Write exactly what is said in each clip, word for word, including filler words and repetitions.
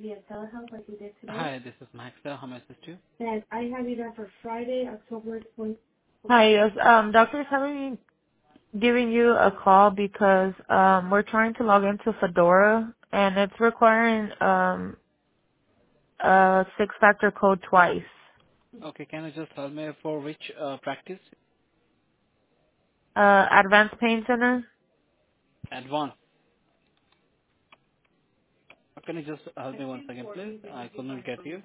via telehealth like we did today. Hi, this is Max. Uh, How may I assist you? And I have you down for Friday, October twentieth. Hi, yes. Um, doctor's having me giving you a call because um we're trying to log into Fedora and it's requiring um a six factor code twice. Okay, can you just tell me for which uh, practice? Uh, Advanced Pain Center. Advanced. Uh, Can you just help me one second, please? I couldn't get you.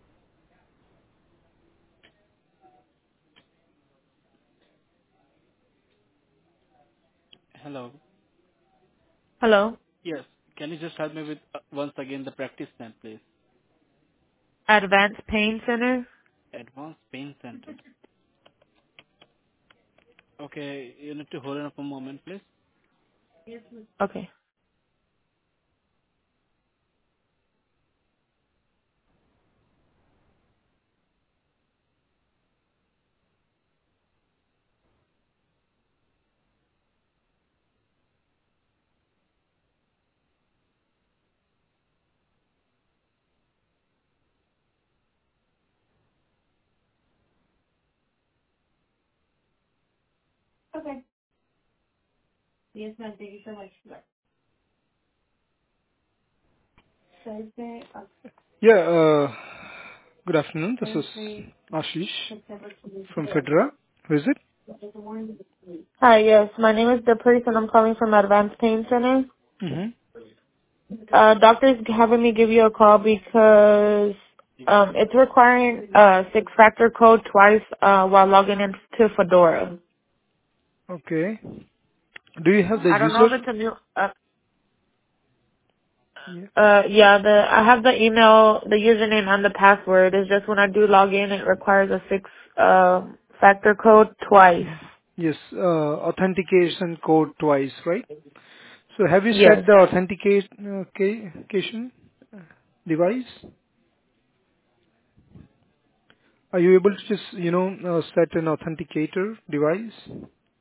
Hello. Hello. Yes. Can you just help me with uh, once again the practice name, please? Advanced Pain Center. Advanced Pain Center. Okay, you need to hold on for a moment, please. Okay. Okay. Yes, ma'am. Thank you so much. Thursday, uh, Yeah, uh, good afternoon. This is Thursday, Ashish September from twenty-third. Federa. Who is it? Hi, yes. My name is Deprice and I'm calling from Advanced Pain Center. Mm-hmm. Uh, doctor's having me give you a call because um, it's requiring a six-factor code twice uh, while logging into Fedora. Okay. Do you have the I don't know user? if it's a new. Uh, Yeah. uh, yeah, the I have the email, the username, and the password. It's just when I do log in, it requires a six-factor code twice. Yes, uh, authentication code twice, right? So have you Yes. set the authentication device? Are you able to just, you know, uh, set an authenticator device?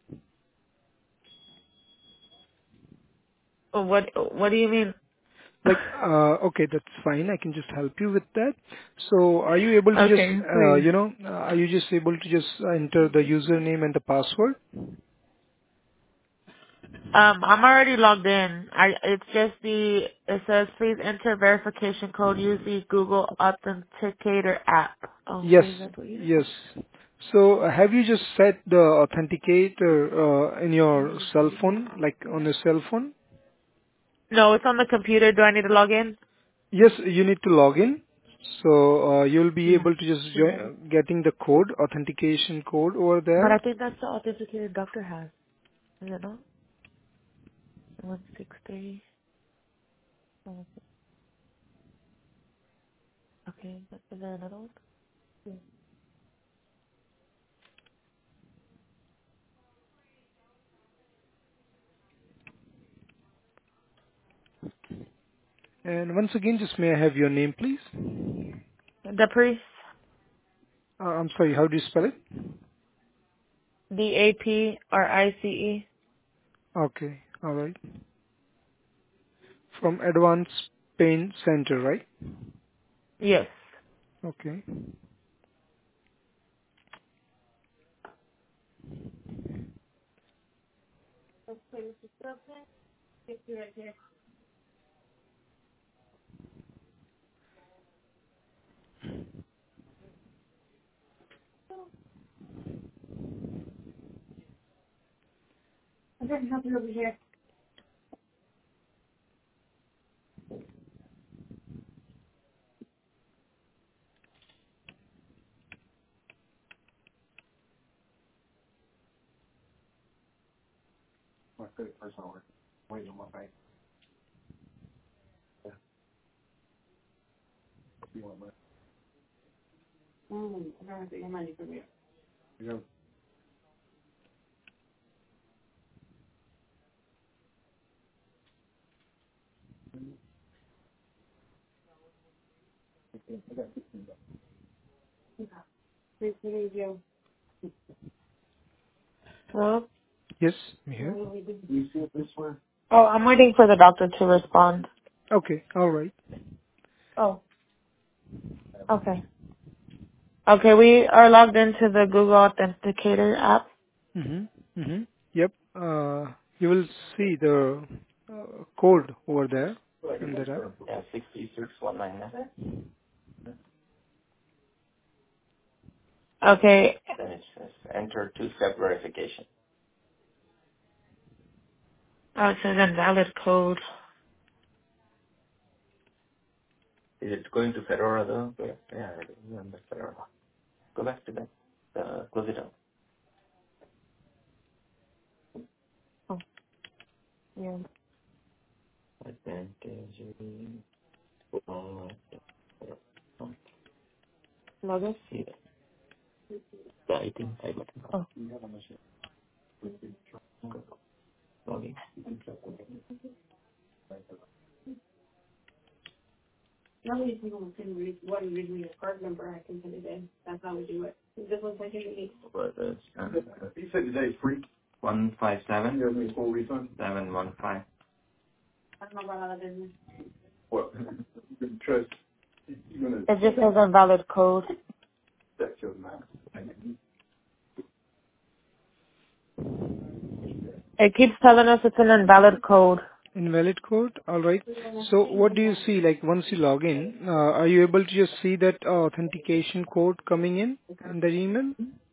What What do you mean? Like, uh, okay, that's fine. I can just help you with that. So are you able to just, Okay, uh, please. you know, uh, are you just able to just enter the username and the password? Um, I'm already logged in. I it's just the it says please enter verification code. Use the Google Authenticator app. Oh, Yes, wait, that's what you yes. So uh, have you just set the authenticator uh, in your cell phone, like on your cell phone? No, it's on the computer. Do I need to log in? Yes, you need to log in. So uh, you'll be Yeah. able to just join, getting the code, authentication code over But there. I think that's the authenticator doctor has. Is it not? One six three. Okay, is there another one? Yeah. And once again, just may I have your name, please? The priest. Uh, I'm sorry, how do you spell it? D A P R I C E. Okay, all right. From Advanced Pain Center, right? Yes. Okay. I can help you over here. Mm, I don't have to get money from you. Please believe you. Hello? Yes, I'm here. What do we do? You see it this way? Oh, I'm waiting for the doctor to respond. Okay, all right. Oh, okay. Okay, we are logged into the Google Authenticator app. Mm-hmm. Mm-hmm. Yep. Uh, you will see the uh, code over there in that app. Yeah, sixty-six one nine nine. Okay. Then it says enter two-step verification. Oh, it says invalid code. Is it going to Fedora though? Yeah, yeah, it is on the Fedora. Go back to that. Uh, close it out. Oh, yeah. Advantage. Oh, log in. See that. The I think I button. Oh. Log in. Now we can go and read what you read me your card number. I can put it in. That's how we do it. This one's like it. But it's uh, you said today's free. One five seven. You have any full refund? Seven one five. I don't know about other business. What? Trust. It just says invalid code. That's your max. It keeps telling us it's an invalid code. Invalid code. All right. So what do you see? Like once you log in, uh, are you able to just see that uh, authentication code coming in in the email?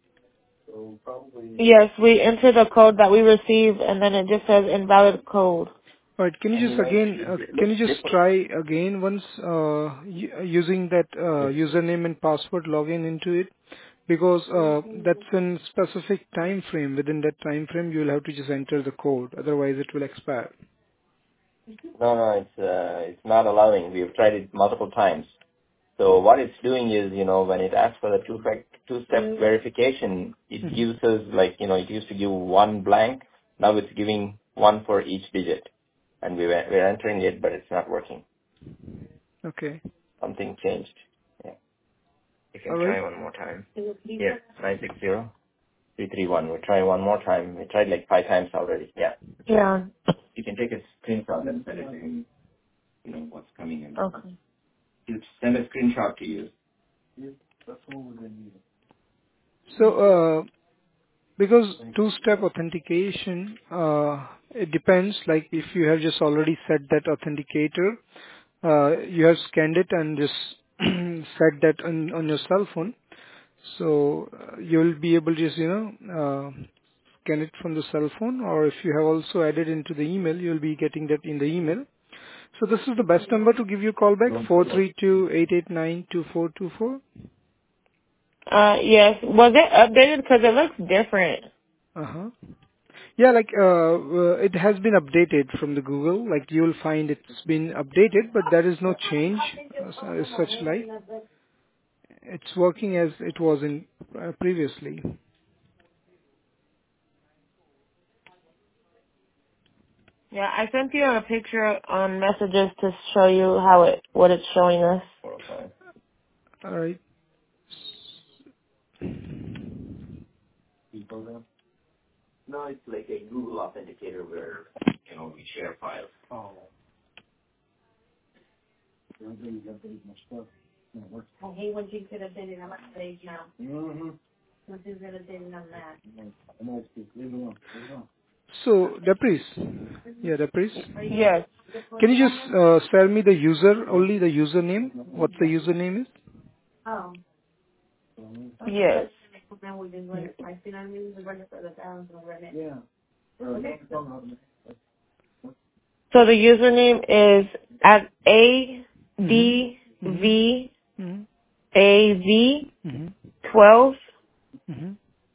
Yes, we enter the code that we receive, and then it just says invalid code. All right. Can you just again, uh, can you just try again once uh, u- using that uh, username and password login into it? Because uh, that's in specific time frame. Within that time frame, you will have to just enter the code. Otherwise, it will expire. No, no, it's uh, it's not allowing. We've tried it multiple times. So what it's doing is, you know, when it asks for the two fac two-step verification, it Mhm. gives us like, you know, it used to give one blank. Now it's giving one for each digit, and we were, we're entering it, but it's not working. Okay. Something changed. Yeah. You can All right. try one more time. Here, nine six zero three three one. We're trying one more time. We tried like five times already. Yeah. Yeah. You can take a screenshot and send it to him. You know what's coming in. Okay. You send a screenshot to you. So, uh, because two-step authentication, uh, it depends. Like if you have just already set that authenticator, uh, you have scanned it and just set that on, on your cell phone. So uh, you'll be able to just, you know, uh, scan it from the cell phone, or if you have also added into the email, you'll be getting that in the email. So this is the best number to give you a call back, four three two, eight eight nine, two four two four. Uh, yes. Was it updated? Because it looks different. Uh-huh. Yeah, like, uh, uh, it has been updated from the Google. Like, you'll find it's been updated, but there is no change as, as such like. It's working as it was in uh, previously. Yeah, I sent you a picture on messages to show you how it, what it's showing us. All right. No, it's like a Google Authenticator where, you know, we share files. Oh. I hate when you could have been in on my page now. Mm-hmm. When you could have been on that. So, Dapris. Yeah, Dapris. Yes. Can you just uh, spell me the user, only the username? What the username is? Oh. Yes. Yeah. So the username is at A D Mm-hmm. V Mm-hmm. A V Mm-hmm. twelve. Mm-hmm.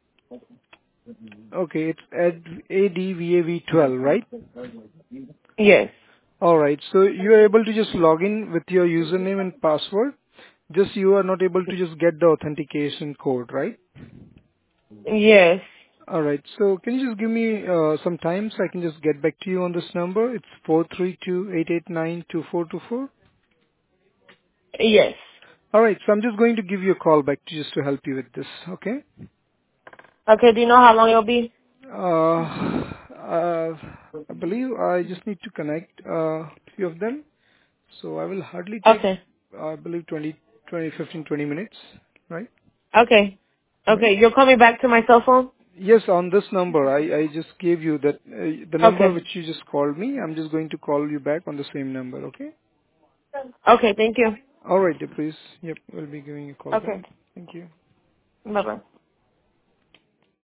Okay, it's at A D V A V twelve, right? Yes. All right. So you are able to just log in with your username and password. Just you are not able to just get the authentication code, right? Yes. All right. So can you just give me uh, some time so I can just get back to you on this number? It's four three two, eight eight nine, two four two four. Yes. All right. So I'm just going to give you a call back to just to help you with this. Okay. Okay, do you know how long it'll be? Uh, uh, I believe I just need to connect uh, few of them. So I will hardly take Okay. I believe twenty, twenty, fifteen, twenty minutes, right? Okay. Right? Okay, you'll call me back to my cell phone? Yes, on this number. I, I just gave you that, uh, the number Okay. which you just called me. I'm just going to call you back on the same number, okay? Okay, thank you. All right, dear, please. Yep, we'll be giving you a call back. Okay. Thank you. Bye-bye.